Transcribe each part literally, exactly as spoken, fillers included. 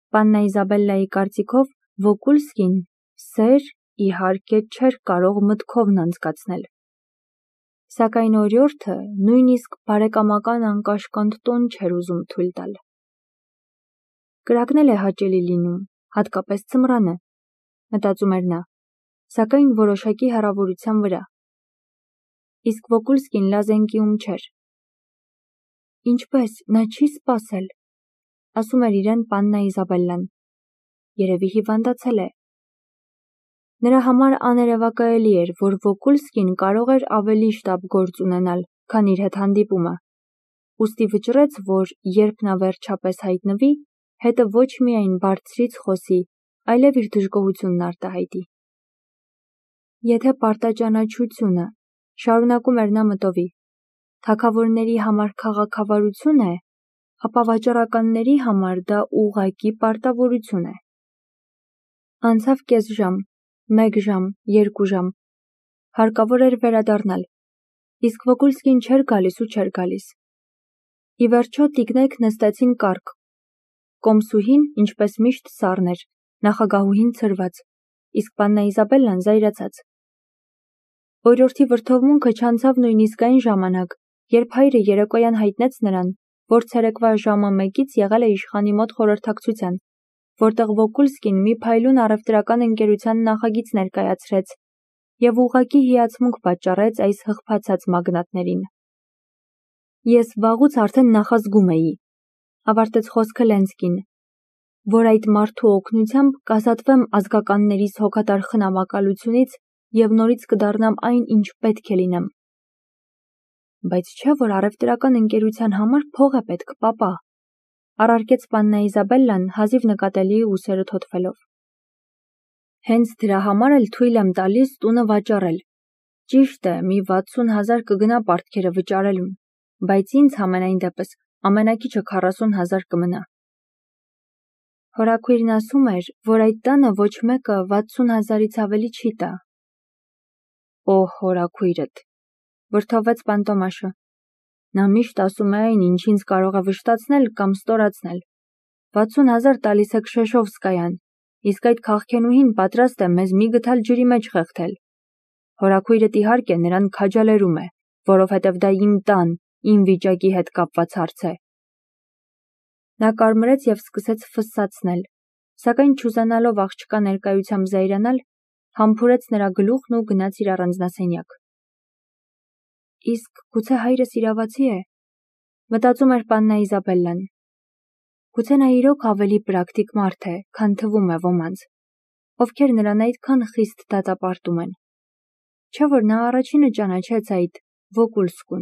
Պաննա Իզաբելլայի կարծիքով Վոկուլսկին սեր, իհարկե, չէր կարող մտքովն անցկացնել։ Սակայն օրիորդը նույնիսկ բարեկամական անկաշկանդ տոն չէր ուզում թույլ տալ։ Կրակն էլ է հաճելի լինում, հատկապես ձմռանը, մտածում էր նա, սակայն որոշակի հեռավորության վրա։ Իսկ Վոկուլսկին Լազենկիում չէր։ Ինչպես, նա չի սպասել, ասում էր իրեն Պաննա Իզաբելլան։ Երևի հիվանդացել է։ Նրա համար աներևակայելի էր, որ Վոկուլսկին կարող էր ավելի շտապ գործ ունենալ, քան իր հետ հանդիպումը, ուստի վճռեց, որ երբ նա վերջապես հայտնվի, հետը ոչ միայն բարձրից խոսի, այլև իր դժգոհությունն արտահայտի։ Եթե պարտաճանաչությունը, շարունակում էր նա մտովի, թագավորների համար քաղաքավարություն է, ապա վաճառականների համար դա ուղղակի պարտավորություն է։ Անցավ կես ժամ, մեկ ժամ, երկու ժամ, հարկավոր էր վերադառնալ, իսկ Վոկուլսկին չէր գալիս ու չէր գալիս։ Ի վերջո տիկնայք նստեցին կառք։ Կոմսուհին, ինչպես միշտ, սառն էր, նախագահուհին ցրված, իսկ Պաննա Իզաբելլան զայրացած։ Օրիորդի վրդովմունքը չանցավ նույնիսկ այն ժամանակ, երբ հայրը երեկոյան հայտնեց նրան, որ ցերեկվա ժամը մեկից եղել է իշխանի մոտ խորհրդակցության, որտեղ Վոկուլսկին մի փայլուն առևտրական ընկերության նախագիծ ներկայացրեց և ուղղակի հիացմունք պատճառեց այս հղբացած մագնատներին։ Ես վաղուց արդեն նախազգում էի, ավարտեց խոսքը Լենսկին, որ այդ մարդու օգնությամբ կազատվեմ ազգականներիս հոգատար խնամակալությունից և նորից կդառնամ այն, ինչ պետք է լինեմ։ Բայց չէ՞ որ առևտրական ընկերության համար փող է պետք, պապա, առարկեց Պաննա Իզաբելլան հազիվ նկատելի ուսերը թոթվելով։ Հենց դրա համար էլ թույլ եմ տալիս տունը վաճառել։ Ճիշտ է, մի վաթսուն հազար կգնա պարտքերը վճարելուն, բայց ինձ համենայն դեպս ամենաքիչը քառասուն հազար կմնա։ Հորաքույրն ասում էր, որ այդ տանը ոչ մեկը վաթսուն հազարից ավելի չի տա։ Օհ, հորաքույրդ, վրդովվեց Պանտոմաշը։ Նա միշտ ասում է այն, ինչ ինձ կարող է վշտացնել կամ ստորացնել։ վաթսուն հազար տալիս է Քշեշովսկայան, իսկ այդ քաղքենուհին պատրաստ է մեզ մի գդալ ջրի մեջ խեղդել։ Հորաքույրդ իհարկե նրան քաջալերում է, որովհետև դա իմ տան, իմ վիճակի հետ կապված հարց է։ Նա կարմրեց և սկսեց ֆսսացնել, սակայն չուզենալով աղջկա ներկայությամբ զայրանալ, համբուրեց նրա գլուխն ու գնաց իր առանձնասենյակ։ Իսկ գուցե հայրս իրավացի է, մտածում էր Պաննա Իզաբելլան։ Գուցե նա իրոք ավելի պրակտիկ մարդ է, քան թվում է ոմանց, ովքեր նրան այդքան խիստ դատապարտում են։ Չէ՞ որ նա առաջինը ճանաչեց այդ Վոկուլսկուն։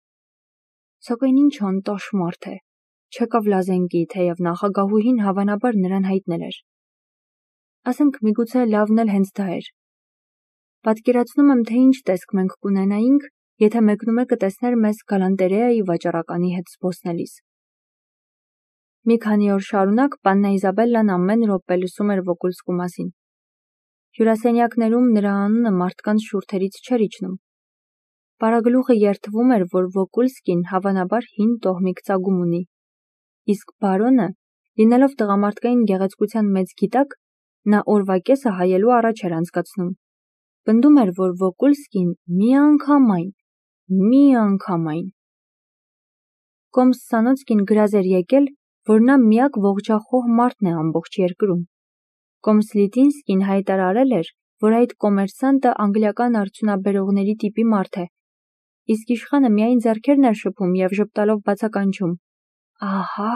Սակայն ինչ անտաշ մարդ է, չեկավ Լազենկի, թեև նախագահուհին հավանաբար նրան հայտնել էր։ Ասենք միգուցե լավն էլ հենց դա էր։ Պատկերացնում եմ, թե ինչ տեսք մենք կունենայինք, եթե մեկնումեկը տեսներ մեզ գալանտերեայի վաճառականի հետ զբոսնելիս։ Մի քանի օր շարունակ Պաննա Իզաբելլան ամեն րոպե լսում էր Վոկուլսկու մասին։ Հյուրասենյակներում նրա անունը մարդկանց շուրթերից չէր իջնում։ Պարագլուխը երդվում էր, որ Վոկուլսկին հավանաբար հին տոհմիկ ծագում ունի, իսկ բարոնը, լինելով տղամարդկային գեղեցկության մեծ գիտակ, նա օրվա կեսը հայելու առաջ էր անցկացնում։ Պնդում էր, որ Վոկուլսկին միանգամայն, միանգամայն։ Կոմս Սանոցկին գրազ էր եկել, որ նա միակ ողջախոհ մարդն է ամբողջ երկրում։ Կոմս Լիտինսկին հայտարարել էր, որ այդ կոմերսանտը անգլիական արդյունաբերողների տիպի մարդ է, իսկ իշխանը միայն ձեռքերն էր շփում և ժպտալով բացականչում. Ահա։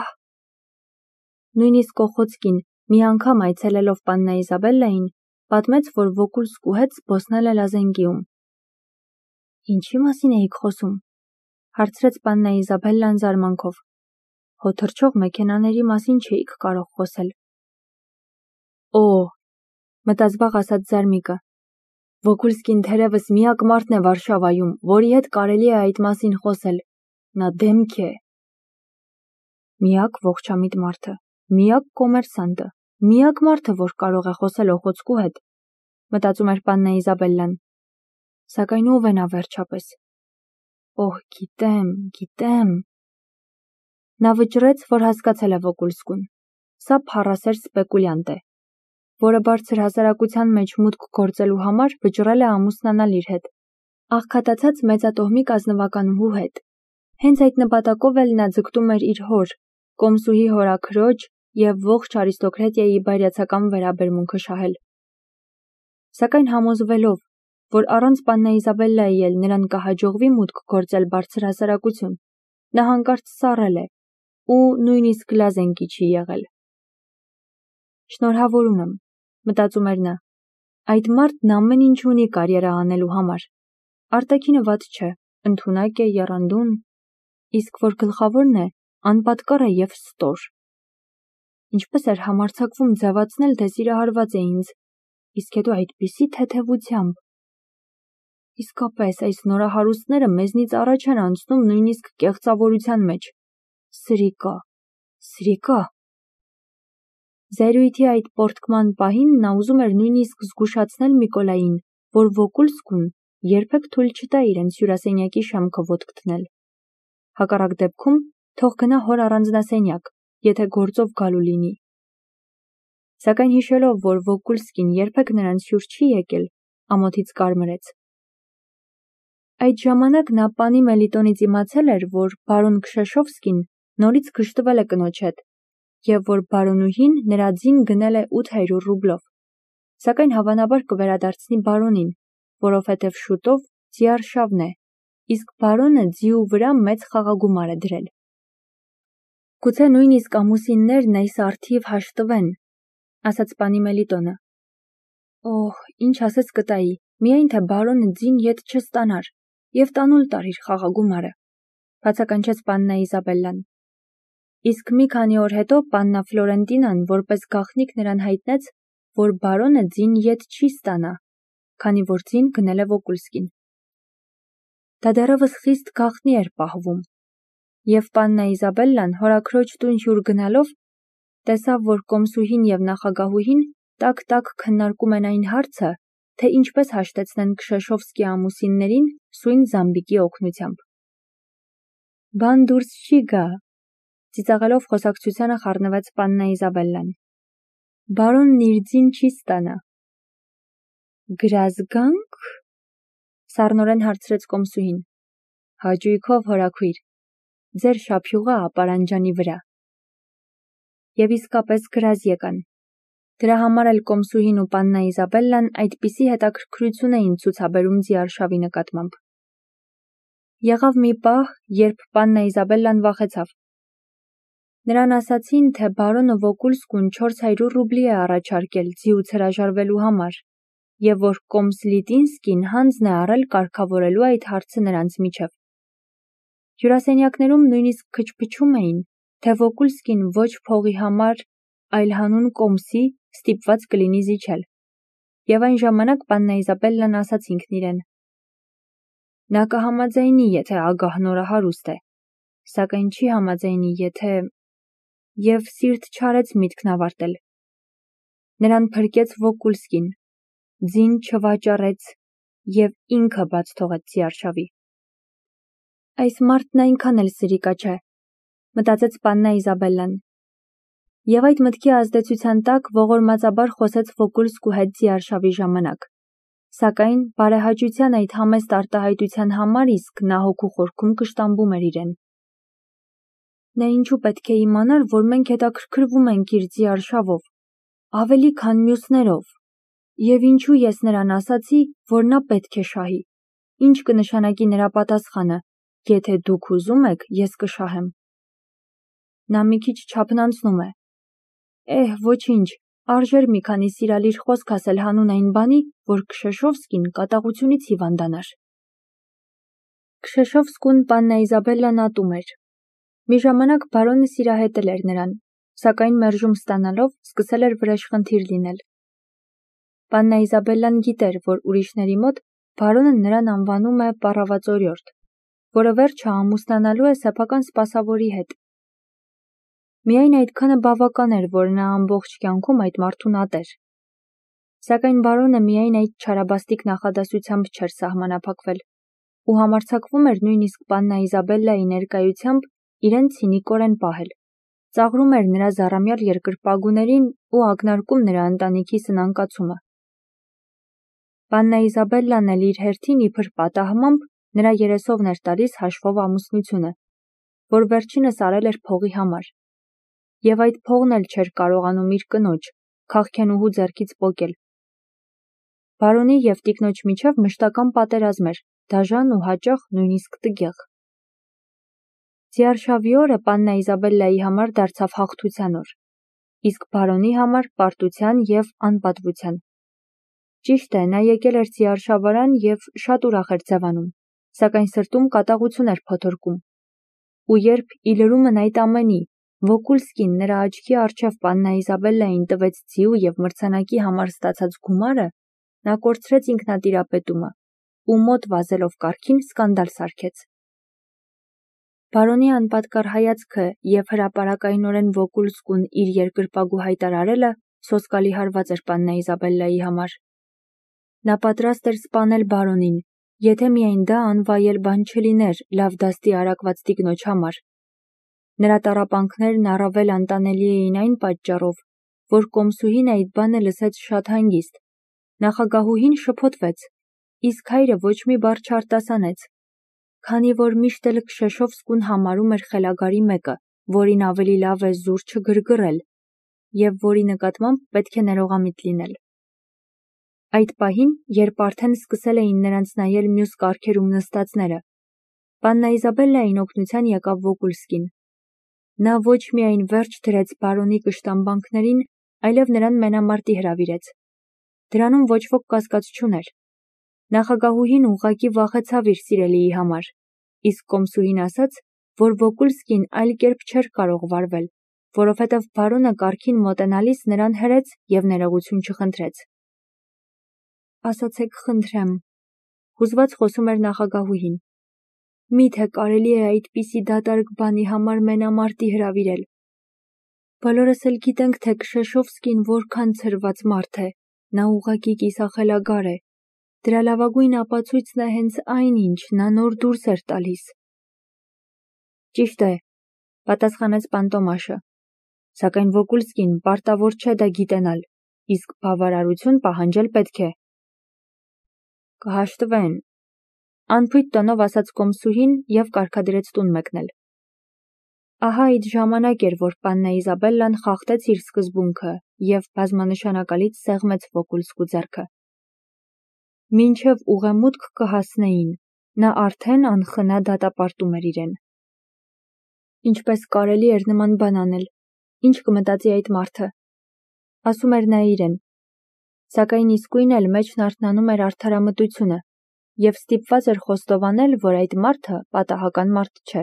Նույնիսկ Օխոցկին, մի անգամ այցելելով Պաննա Իզաբելլային, պատմեց, որ Վոկուլսկու հետ զբոսնել է Լազենկիում։ Ինչի մասին էիք խոսում, հարցրեց Պաննա Իզաբելլան զարմանքով։ Հո թռչող մեքենաների մասին չէիք կարող խոսել։ Օ, մտազբաղ ասաց Զարմիկը, Վոկուլսկին թերևս միակ մարդն է Վարշավայում, որի հետ կարելի է այդ մասին խոսել։ Նա դեմք է։ Միակ ողջամիտ մարդը, միակ կոմերսանտը, միակ մարդը, որ կարող է խոսել Օխոցկու հետ, մտածում էր Պաննա Իզաբելլան։ Սակայն ով է նա վերջապես։ Օհ, գիտեմ, գիտեմ։ Նա վճռեց, որ հասկացել է Վոկուլսկուն։ Սա փառասեր սպեկուլյանտ է, որը բարձր հասարակության մեջ մուտք գործելու համար վճռել է ամուսնանալ իր հետ, աղքատացած մեծատոհմիկ ազնվականուհու հետ։ Հենց այդ նպատակով էլ նա ձգտում էր իր հոր, կոմսուհի հորաքրոջ և ողջ արիստոկրատիայի բայրացական վերաբերմունքը շահել։ Սակայն համոզվելով, որ առանց պաննա Իզաբելլայի էլ նրան կհաջողվի մուտք գործել բարձր հասարակություն, նա հանկարծ սառել է ու նույնիսկ լազենկի չի եղել։ Շնորհավորում եմ, մտածում էր նա, այդ մարդն ամեն ինչ ունի կարիերա անելու համար։ Արտաքինը վատ չէ, ընդունակ է, եռանդուն, իսկ որ գլխավորն է, անպատկառ է և ստոր։ Ինչպես էր համարձակվում ձևացնել, թե սիրահարված է ինձ, իսկ հետո այդպիսի թեթևությամբ։ Իսկապես, այս նորահարուստները մեզնից առաջ են անցնում նույնիսկ կեղծավորության մեջ։ Սրիկա, սրիկա։ Զայրույթի այդ պոռթկման պահին նա ուզում էր նույնիսկ զգուշացնել Միկոլային, որ Վոկուլսկուն երբեք թույլ չտա իրենց հյուրասենյակի շեմքը ոտք դնել։ Հակառակ դեպքում թող գնա հոր առանձնասենյակ, եթե գործով գալու լինի։ Սակայն հիշելով, որ Վոկուլսկին երբեք նրանց հյուր չի եկել, ամոթից կարմրեց։ Այդ ժամանակ նա պանի Մելիտոնից իմացել էր, որ բարոն Քշեշովսկին նորից գժտվել է կնոջ հետ, և որ բարոնուհին նրա ձին գնել է ութ հարյուր ռուբլով, սակայն հավանաբար կվերադարձնի բարոնին, որովհետև շուտով ձիարշավն է, իսկ բարոնը ձիու վրա մեծ խաղագումար է դրել։ Գուցե նույնիսկ ամուսիններն այս առթիվ հաշտվեն, ասաց պանի Մելիտոնը։ Օհ, ինչ ասես կտայի, միայն թե բարոնը ձին ետ չստանար և տանուլ տար իր խաղագումարը, բացականչեց պաննա Իզաբելլան։ Իսկ մի քանի օր հետո պաննա Ֆլորենտինան որպես գաղտնիք նրան հայտնեց, որ բարոնը ձին ետ չի ստանա, քանի որ ձին գնել է Վոկուլսկին։ Դա դեռևս խիստ գաղտնի էր պահվում, և պաննա Իզաբելլան հորաքրոջ տուն հյուր գնալով տեսավ, որ կոմսուհին և նախագահուհին տաք-տաք քննարկում են այն հարցը, թե ինչպես հաշտեցնեն Քշեշովսկի ամուսիններին սույն Զամբիկի օգնությամբ։ Բան դուրս չի գա, ծիծաղելով խոսակցությանը խառնվեց պաննա Իզաբելլան։ Բարոնն իր ձին չի ստանա։ Գրազգանք, սառնորեն հարցրեց կոմսուհին։ Հաճույքով, հորաքույր, ձեր շափյուղը ապարանջանի վրա։ Եվ իսկապես գրազ եկան։ Դրա համար էլ կոմսուհին ու պաննա Իզաբելլան այդպիսի հետաքրքրություն էին ցուցաբերում ձիարշավի նկատմամբ։ Եղավ մի պահ, երբ պաննա Իզաբելլան վախեցավ։ Նրան ասացին, թե բարոնը Վոկուլսկուն չորս հարյուր ռուբլի է առաջարկել ձիուց հրաժարվելու համար, և որ կոմս Լիտինսկին հանձն է առել կարգավորելու այդ հարցը նրանց միջև։ Հյուրասենյակներում նույնիսկ քչփչում էին, թե Վոկուլսկին ոչ փողի համար, այլ հանուն կոմսի ստիպված կլինի զիջել, և այն ժամանակ պաննա Իզաբելլան ասաց ինքն իրեն. նա կհամաձայնի, եթե ագահ նորահարուստ է, սակայն չի համաձայնի, եթե… և սիրտ չարեց միտքն ավարտել։ Նրան փրկեց Վոկուլսկին, ձին չվաճառեց և ինքը բաց թողեց ձիարշավի։ Այս մարդն այնքան էլ սրիկա չէ, մտածեց պաննա Իզաբելլան։ Եվ այդ մտքի ազդեցության տակ ողորմածաբար խոսեց Վոկուլսկու հետ ձիարշավի ժամանակ, սակայն բարեհաճության այդ համեստ արտահայտության համար իսկ նա հոգու խորքում կշտամբում էր իրեն։ Նա ինչու պետք է իմանար, որ մենք հետաքրքրվում ենք իր ձիարշավով, ավելի քան մյուսներով, և ինչու ես նրան ասացի, որ նա պետք է շահի, ինչ կնշանակի նրա պատասխանը, եթե դուք ուզում եք, ես կշահեմ։ Նա մի քիչ չափնանցնում է։ Էհ, ոչինչ, արժեր մի քանի սիրալիր խոսք ասել հանուն այն բանի, որ Քշեշովսկին կատաղությունից հիվանդանար։ Քշեշովսկուն պաննա Իզաբելլան ատում էր։ Մի ժամանակ բարոնը սիրահետել էր նրան, սակայն մերժում ստանալով սկսել էր վրեժխնդիր լինել։ Պաննա Իզաբելլան գիտեր, որ ուրիշների մոտ բարոնը նրան անվանում է պառավացորյորդ, որը վերջը ամուսնանալու է սեփական սպասավորի հետ։ Միայն այդքանը բավական էր, որ նա ամբողջ կյանքում այդ մարդուն ատեր։ Սակայն բարոնը միայն այդ չարաբաստիկ նախադասությամբ չէր սահմանափակվել ու համարձակվում էր նույնիսկ պաննա Իզաբելլայի ներկայությամբ իրեն ցինիկորեն պահել, ծաղրում էր նրա զառամյալ երկրպագուներին ու ակնարկում նրա ընտանիքի սնանկացումը։ Պաննա Իզաբելլան էլ իր հերթին իբր պատահմամբ նրա երեսովն էր տալիս հաշվով ամուսնությունը, որ վերջինս արել էր փողի համար, և այդ փողն էլ չէր կարողանում իր կնոջ, քաղքենուհու ձեռքից պոկել։ Բարոնի և տիկնոջ միջև մշտական պատերազմ էր, դաժան ու հաճախ նույնիսկ տգեղ։ Ձիարշավի օրը Պաննա Իզաբելլայի համար դարձավ հաղթության օր, իսկ բարոնի համար պարտության և անպատվության։ Ճիշտ է, նա եկել էր ձիարշավարան և շատ ուրախ էր ձևանում, սակայն սրտում կատաղություն էր փոթորկում։ Ու երբ ի լրումն այդ ամենի Վոկուլսկին նրա աչքի առջև Պաննա Իզաբելլային տվեց ձիու և մրցանակի համար ստացած գումարը, նա կորցրեց ինքնատիրապետումը ու մոտ վազելով կառքին սկանդալ սարքեց։ Բարոնի անպատկառ հայացքը և հրապարակայնորեն Վոկուլսկուն իր երկրպագու հայտարարելը սոսկալի հարված էր Պաննա Իզաբելլայի համար։ Նա պատրաստ էր սպանել բարոնին, եթե միայն դա անվայել բան չլիներ լավ դաստի արակված տիկնոջ համար։ Նրա տառապանքներն առավել անտանելի էին այն պատճառով, որ կոմսուհին այդ բանը լսեց շատ հանգիստ։ Նախագահուհին շփոթվեց, իսկ հայրը ոչ մի բառ չարտասանեց, քանի որ միշտ էլ Քշեշովսկուն համարում էր խելագարի մեկը, որին ավելի լավ է զուր չգրգռել, և որի նկատմամբ պետք է ներողամիտ լինել։ Այդ պահին, երբ արդեն սկսել էին նրանց նայել մյուս կառքերում նստածները, Պաննա Իզաբելլային օգնության եկավ Վոկուլսկին։ Նա ոչ միայն վերջ դրեց բարոնի կշտամբանքներին, այլև նրան մենամարտի հրավիրեց։ Դրանում ոչ ոք կասկած չուներ։ Նախագահուհին ուղղակի վախեցավ իր սիրելիի համար, իսկ կոմսուհին ասաց, որ Վոկուլսկին այլ կերպ չէր կարող վարվել, որովհետև բարոնը կառքին մոտենալիս նրան հրեց և ներողություն չխնդրեց։ Ասացեք խնդրեմ, հուզված խոսում էր նախագահուհին, միթե կարելի է այդպիսի դատարկ բանի համար մենամարտի հրավիրել։ Բոլորս էլ գիտենք, թե Քշեշովսկին որքան ցրված մարդ է, նա ուղղակի կիսախելագար է։ Դրա լավագույն ապացույցն է հենց այն, ինչ նա նոր դուրս էր տալիս։ Ճիշտ է, պատասխանեց Պանտոմաշը, սակայն Վոկուլսկին պարտավոր չէ դա գիտենալ, իսկ բավարարություն պահանջել պետք է։ Կհաշտվեն, անփույթ տոնով ասաց կոմսուհին և կարգադրեց տուն մեկնել։ Ահա այդ ժամանակ էր, որ Պաննա Իզաբելլան խախտեց իր սկզբունքը և բազմանշանակալից սեղմեց Վոկուլսկու ձեռքը։ Մինչև ուղեմուտք կհասնեին, նա արդեն անխնա դատապարտում էր իրեն։ Ինչպես կարելի էր նման բան անել, ինչ կմտածի այդ մարդը, ասում էր նա իրեն, սակայն իսկույն էլ մեջն արթնանում էր արդարամտությունը և ստիպված էր խոստովանել, որ այդ մարդը պատահական մարդ չէ։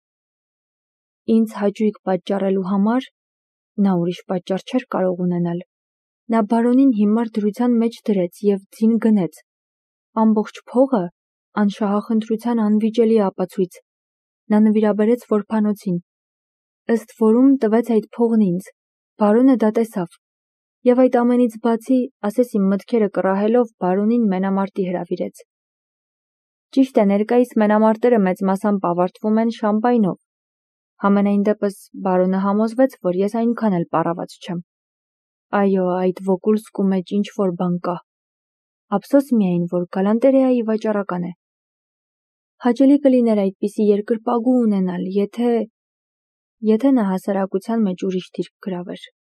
Ինձ հաճույք պատճառելու համար նա ուրիշ պատճառ չէր կարող ունենալ։ Նա բարոնին հիմար դրության մեջ դրեց և ձին գնեց։ Ամբողջ փողը անշահախնդրության անվիճելի ապացույց։ Նա նվիրաբերեց որբանոցին, ըստ որում տվեց այդ փողն ինձ, բարոնը դա տեսավ, և այդ ամենից բացի, ասես իմ մտքերը կռահելով, բարոնին մենամարտի հրավիրեց։ Ճիշտ է, ներկայիս մենամարտերը մեծ մասամբ ավարտվում են շամպայնով։ Համենայն դեպս բարոնը համոզվեց, որ ես այնքան էլ պառաված չեմ։ Այո, այդ Վոկուլսկու մեջ ինչ-որ բան կա։ Ափսոս միայն, որ գալանտերեայի վաճառական է։ Հաճելի կլիներ այդպիսի երկրպագու ունենալ, եթե… եթե նա հասարակության մեջ ուրիշ դիրք գրավեր։